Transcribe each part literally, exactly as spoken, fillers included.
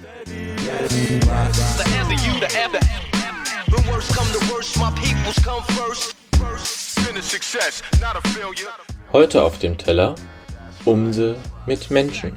Heute auf dem Teller Umse mit Menschen.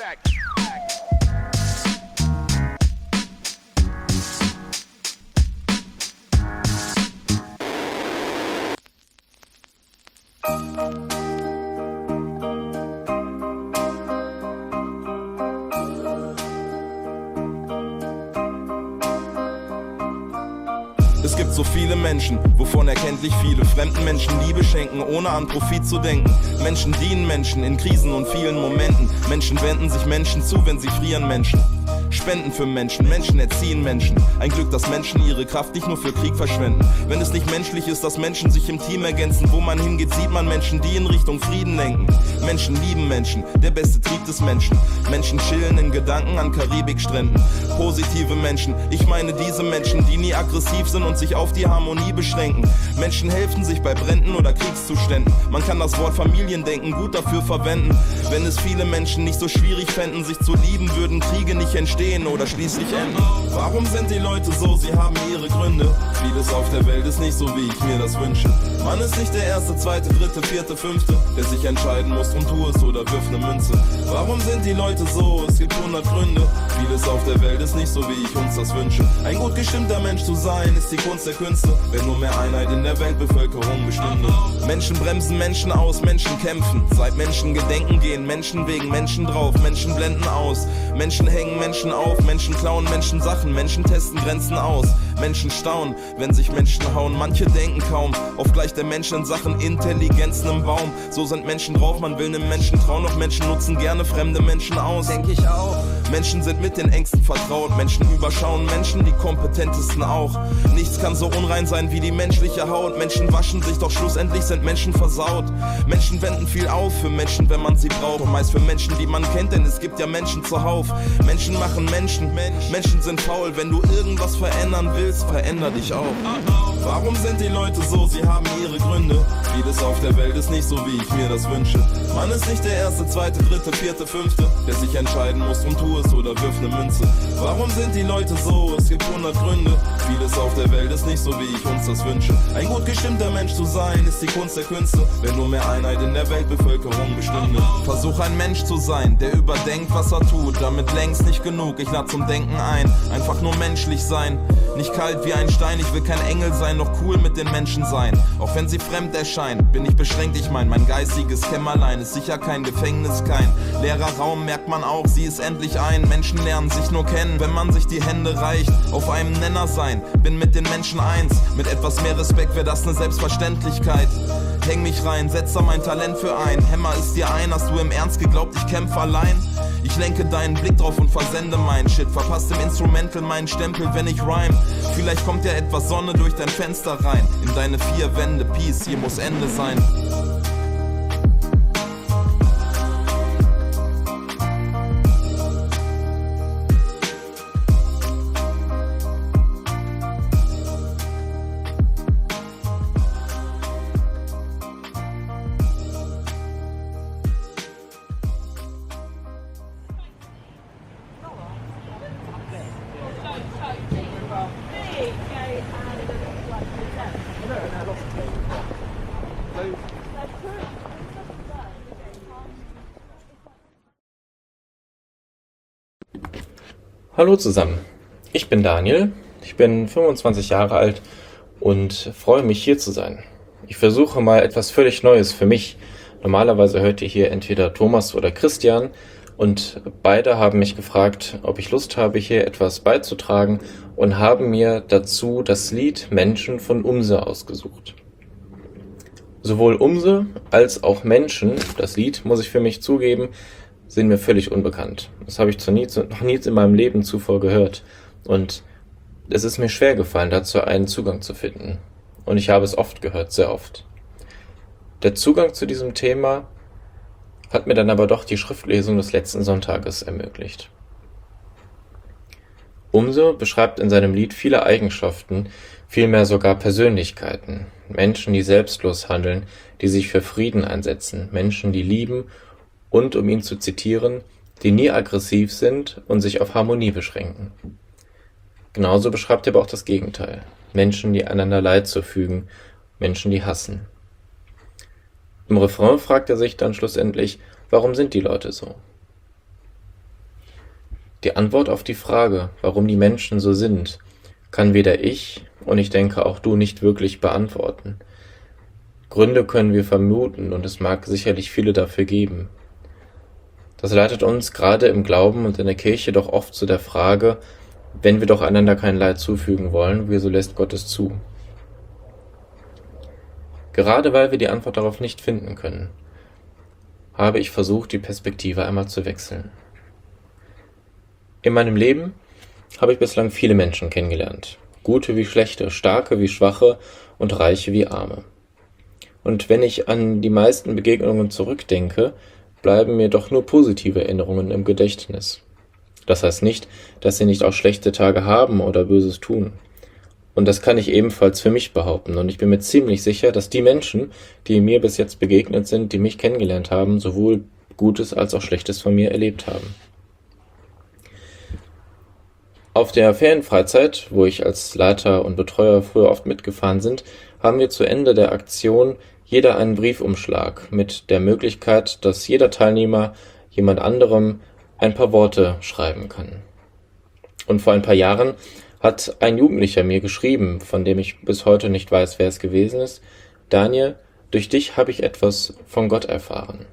Es gibt so viele Menschen, wovon erkenntlich viele fremden Menschen Liebe schenken, ohne an Profit zu denken. Menschen dienen Menschen in Krisen und vielen Momenten. Menschen wenden sich Menschen zu, wenn sie frieren Menschen. Spenden für Menschen, Menschen erziehen Menschen. Ein Glück, dass Menschen ihre Kraft nicht nur für Krieg verschwenden. Wenn es nicht menschlich ist, dass Menschen sich im Team ergänzen. Wo man hingeht, sieht man Menschen, die in Richtung Frieden lenken. Menschen lieben Menschen, der beste Trieb des Menschen. Menschen chillen in Gedanken an Karibikstränden. Positive Menschen, ich meine diese Menschen, die nie aggressiv sind und sich auf die Harmonie beschränken. Menschen helfen sich bei Bränden oder Kriegszuständen. Man kann das Wort Familiendenken gut dafür verwenden. Wenn es viele Menschen nicht so schwierig fänden, sich zu lieben, würden Kriege nicht entstehen oder schließlich enden. Warum sind die Leute so? Sie haben ihre Gründe. Vieles auf der Welt ist nicht so, wie ich mir das wünsche. Man ist nicht der erste, zweite, dritte, vierte, fünfte, der sich entscheiden muss und tu es oder wirf ne Münze. Warum sind die Leute so? Es gibt hundert Gründe. Vieles auf der Welt ist nicht so, wie ich uns das wünsche. Ein gut gestimmter Mensch zu sein, ist die Kunst der Künste. Wenn nur mehr Einheit in der Weltbevölkerung bestünde. Menschen bremsen Menschen aus, Menschen kämpfen. Seit Menschen gedenken gehen, Menschen wegen Menschen drauf. Menschen blenden aus, Menschen hängen Menschen auf. Menschen klauen Menschen Sachen, Menschen testen Grenzen aus. Menschen staunen, wenn sich Menschen hauen. Manche denken kaum auf gleich der Mensch in Sachen Intelligenzen im Baum. So sind Menschen drauf, man will nem Menschen trauen. Doch Menschen nutzen gerne fremde Menschen aus. Denk ich auch. Menschen sind mit den Ängsten vertraut. Menschen überschauen Menschen, die kompetentesten auch. Nichts kann so unrein sein wie die menschliche Haut. Menschen waschen sich, doch schlussendlich sind Menschen versaut. Menschen wenden viel auf für Menschen, wenn man sie braucht. Und meist für Menschen, die man kennt, denn es gibt ja Menschen zuhauf. Menschen machen Menschen, Menschen sind faul. Wenn du irgendwas verändern willst, veränder dich auch. Warum sind die Leute so? Sie haben ihre Gründe. Vieles auf der Welt ist nicht so, wie ich mir das wünsche. Man ist nicht der erste, zweite, dritte, vierte, fünfte, der sich entscheiden muss und tu es oder wirf ne Münze. Warum sind die Leute so? Es gibt hundert Gründe. Vieles auf der Welt ist nicht so, wie ich uns das wünsche. Ein gut gestimmter Mensch zu sein, ist die Kunst der Künste. Wenn nur mehr Einheit in der Weltbevölkerung bestünde. Versuch ein Mensch zu sein, der überdenkt, was er tut. Damit längst nicht genug, ich lade zum Denken ein. Einfach nur menschlich sein, nicht kalt wie ein Stein. Ich will kein Engel sein, noch cool mit den Menschen sein. Auch wenn sie fremd erscheinen, bin ich beschränkt. Ich mein, mein geistiges Kämmerlein ist sicher kein Gefängnis, kein leerer Raum. Merkt man auch, sie ist endlich ein. Menschen lernen sich nur kennen, wenn man sich die Hände reicht. Auf einem Nenner sein, bin mit den Menschen eins. Mit etwas mehr Respekt wäre das ne Selbstverständlichkeit. Häng mich rein, setz da mein Talent für ein. Hämmer ist dir ein, hast du im Ernst geglaubt, ich kämpfe allein? Ich lenke deinen Blick drauf und versende mein Shit. Verpasst im Instrumental meinen Stempel, wenn ich rhyme. Vielleicht kommt ja etwas Sonne durch dein Fenster rein. In deine vier Wände, Peace, hier muss Ende sein. Hallo zusammen, ich bin Daniel, ich bin fünfundzwanzig Jahre alt und freue mich hier zu sein. Ich versuche mal etwas völlig Neues für mich. Normalerweise hört ihr hier entweder Thomas oder Christian und beide haben mich gefragt, ob ich Lust habe, hier etwas beizutragen und haben mir dazu das Lied Menschen von Umse ausgesucht. Sowohl Umse als auch Menschen, das Lied, muss ich für mich zugeben, sind mir völlig unbekannt. Das habe ich zu nie, zu, noch nie in meinem Leben zuvor gehört. Und es ist mir schwer gefallen, dazu einen Zugang zu finden. Und ich habe es oft gehört, sehr oft. Der Zugang zu diesem Thema hat mir dann aber doch die Schriftlesung des letzten Sonntages ermöglicht. Umse beschreibt in seinem Lied viele Eigenschaften, vielmehr sogar Persönlichkeiten. Menschen, die selbstlos handeln, die sich für Frieden einsetzen, Menschen, die lieben und, um ihn zu zitieren, die nie aggressiv sind und sich auf Harmonie beschränken. Genauso beschreibt er aber auch das Gegenteil. Menschen, die einander Leid zufügen, Menschen, die hassen. Im Refrain fragt er sich dann schlussendlich, warum sind die Leute so? Die Antwort auf die Frage, warum die Menschen so sind, kann weder ich und ich denke auch du nicht wirklich beantworten. Gründe können wir vermuten und es mag sicherlich viele dafür geben. Das leitet uns gerade im Glauben und in der Kirche doch oft zu der Frage, wenn wir doch einander kein Leid zufügen wollen, wieso lässt Gott es zu? Gerade weil wir die Antwort darauf nicht finden können, habe ich versucht, die Perspektive einmal zu wechseln. In meinem Leben habe ich bislang viele Menschen kennengelernt. Gute wie schlechte, starke wie schwache und reiche wie arme. Und wenn ich an die meisten Begegnungen zurückdenke, bleiben mir doch nur positive Erinnerungen im Gedächtnis. Das heißt nicht, dass sie nicht auch schlechte Tage haben oder Böses tun. Und das kann ich ebenfalls für mich behaupten. Und ich bin mir ziemlich sicher, dass die Menschen, die mir bis jetzt begegnet sind, die mich kennengelernt haben, sowohl Gutes als auch Schlechtes von mir erlebt haben. Auf der Ferienfreizeit, wo ich als Leiter und Betreuer früher oft mitgefahren sind, haben wir zu Ende der Aktion jeder einen Briefumschlag mit der Möglichkeit, dass jeder Teilnehmer jemand anderem ein paar Worte schreiben kann. Und vor ein paar Jahren hat ein Jugendlicher mir geschrieben, von dem ich bis heute nicht weiß, wer es gewesen ist: Daniel, durch dich habe ich etwas von Gott erfahren.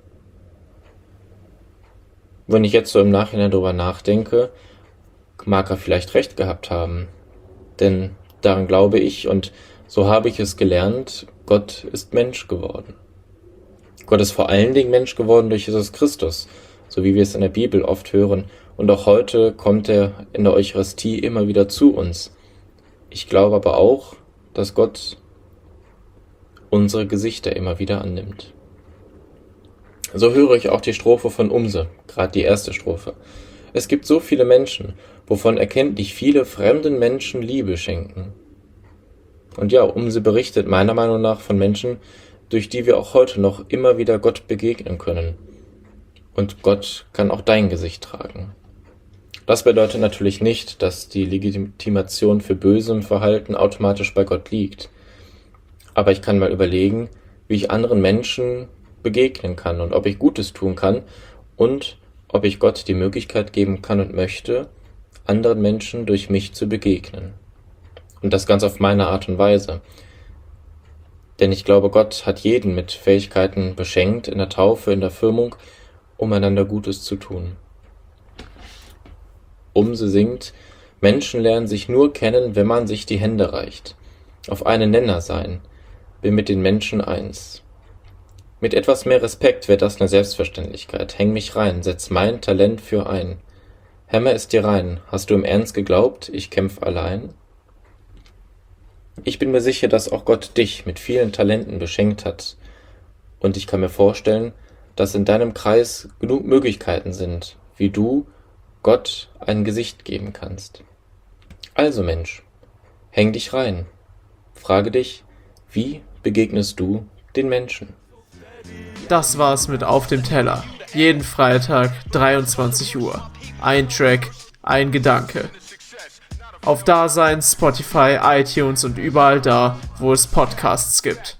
Wenn ich jetzt so im Nachhinein darüber nachdenke, mag er vielleicht recht gehabt haben, denn daran glaube ich und so habe ich es gelernt, Gott ist Mensch geworden. Gott ist vor allen Dingen Mensch geworden durch Jesus Christus, so wie wir es in der Bibel oft hören, und auch heute kommt er in der Eucharistie immer wieder zu uns. Ich glaube aber auch, dass Gott unsere Gesichter immer wieder annimmt. So höre ich auch die Strophe von Umse, gerade die erste Strophe. Es gibt so viele Menschen, wovon erkenntlich viele fremden Menschen Liebe schenken. Und ja, Umse berichtet meiner Meinung nach von Menschen, durch die wir auch heute noch immer wieder Gott begegnen können. Und Gott kann auch dein Gesicht tragen. Das bedeutet natürlich nicht, dass die Legitimation für bösem Verhalten automatisch bei Gott liegt. Aber ich kann mal überlegen, wie ich anderen Menschen begegnen kann und ob ich Gutes tun kann und ob ich Gott die Möglichkeit geben kann und möchte, anderen Menschen durch mich zu begegnen. Und das ganz auf meine Art und Weise. Denn ich glaube, Gott hat jeden mit Fähigkeiten beschenkt, in der Taufe, in der Firmung, um einander Gutes zu tun. Umse singt: Menschen lernen sich nur kennen, wenn man sich die Hände reicht. Auf einen Nenner sein, bin mit den Menschen eins. Mit etwas mehr Respekt wird das eine Selbstverständlichkeit. Häng mich rein, setz mein Talent für ein. Hämmer es dir rein, hast du im Ernst geglaubt, ich kämpf allein? Ich bin mir sicher, dass auch Gott dich mit vielen Talenten beschenkt hat. Und ich kann mir vorstellen, dass in deinem Kreis genug Möglichkeiten sind, wie du Gott ein Gesicht geben kannst. Also Mensch, häng dich rein. Frage dich, wie begegnest du den Menschen? Das war's mit Auf dem Teller. Jeden Freitag, dreiundzwanzig Uhr. Ein Track, ein Gedanke. Auf Dasein, Spotify, iTunes und überall da, wo es Podcasts gibt.